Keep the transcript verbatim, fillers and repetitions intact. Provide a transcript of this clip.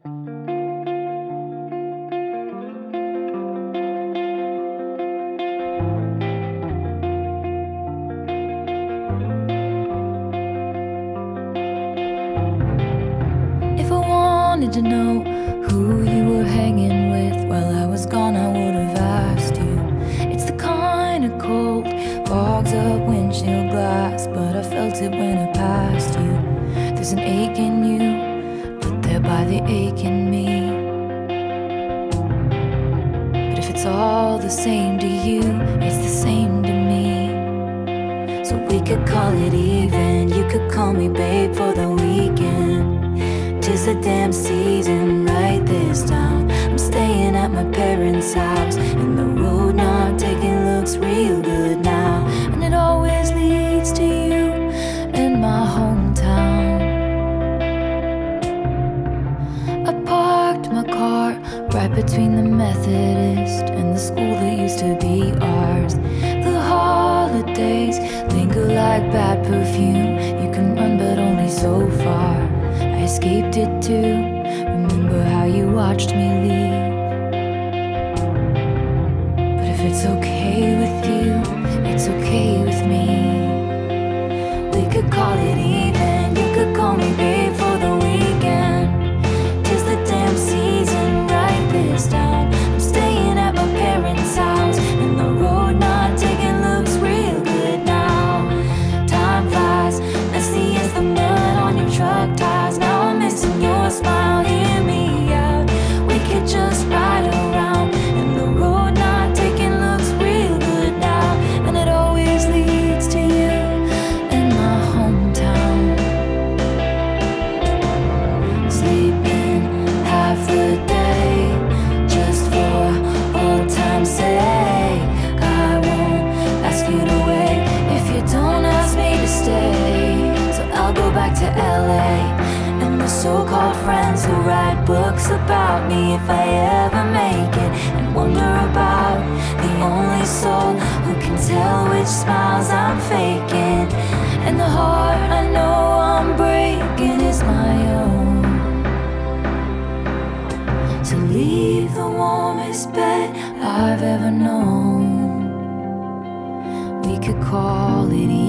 If I wanted to know who you were hanging with while I was gone, I would have asked you. It's the kind of cold fogs up windshield glass, but I felt it when I passed you. There's an ache in you, put there by the ache in me. But if it's all the same to you, it's the same to me. So we could call it even. You could call me babe for the weekend. 'Tis the damn season right this time. I'm staying at my parents' house, and the road not taking looks real good now. And it always leads to you in my hometown. I parked my car right between the Methodist and the school that used to be ours. The holidays linger like bad perfume. You can run but only so far. I escaped it too. Remember how you watched me leave. But if it's okay with you, it's okay with me. We could call it even. You could call me babe for the weekend. 'Tis the damn season right this time. I'm staying at my parents' house, and the road not taking looks real good now. Time flies, messy as the mud on your truck tires. Now I'm missing your smile, hear me out. We could just ride around, and the road not taking looks real good now. And it always leads to you in my hometown. Sleeping half the day just for old time's sake. I won't ask you to wait if you don't ask me to stay. So I'll go back to L A and the so-called friends who write books about me if I ever make it, and wonder about the only soul who can tell which smiles I'm faking. And the heart I know I'm breaking is my own. To leave the warmest bed I've ever known. We could call it